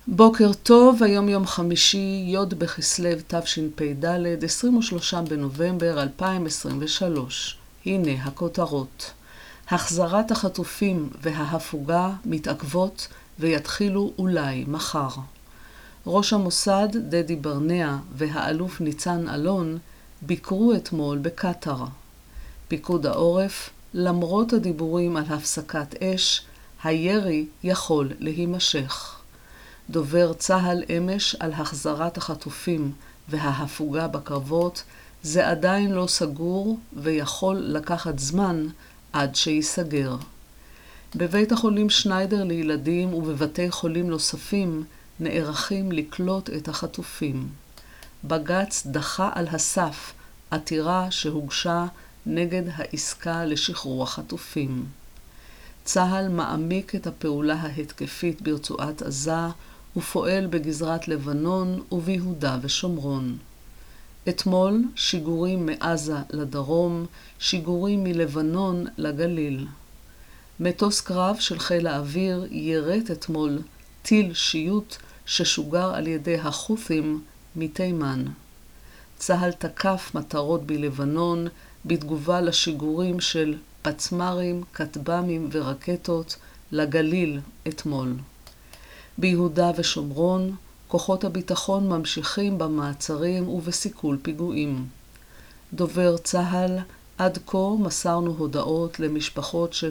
בוקר טוב, היום יום חמישי, י' בכסלו תשפ"ד, 23 בנובמבר 2023. הנה הכותרות. החזרת החטופים וההפוגה מתעכבות ויתחילו אולי מחר. ראש המוסד דדי ברנע והאלוף ניצן אלון ביקרו אתמול בקטר. פיקוד העורף, למרות הדיבורים על הפסקת אש, הירי יכול להימשך. דובר צה"ל אמש על החזרת החטופים וההפוגה בקרבות, זה עדיין לא סגור ויכול לקחת זמן עד שיסגר. בבית החולים שניידר לילדים ובבתי חולים נוספים נערכים לקלוט את החטופים. בג"ץ דחה על הסף עתירה שהוגשה נגד העסקה לשחרור החטופים. צה"ל מעמיק את הפעולה ההתקפית ברצועת עזה ופועל בגזרת לבנון וביהודה ושומרון. אתמול שיגורים מעזה לדרום, שיגורים מלבנון לגליל. מטוס קרב של חיל האוויר יירט אתמול טיל שיוט ששוגר על ידי החות'ים מתימן. צה"ל תקף מטרות בלבנון בתגובה לשיגורים של פצמ"רים, כטב"מים ורקטות לגליל אתמול. ביהודה ושומרון, כוחות הביטחון ממשיכים במעצרים ובסיכול פיגועים. דובר צה"ל, עד כה מסרנו הודעות למשפחות של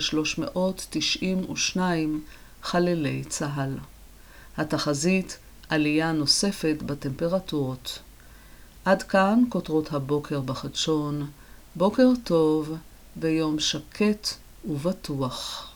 392 חללי צה"ל. התחזית, עלייה נוספת בטמפרטורות. עד כאן כותרות הבוקר בחדשון. בוקר טוב ויום שקט ובטוח.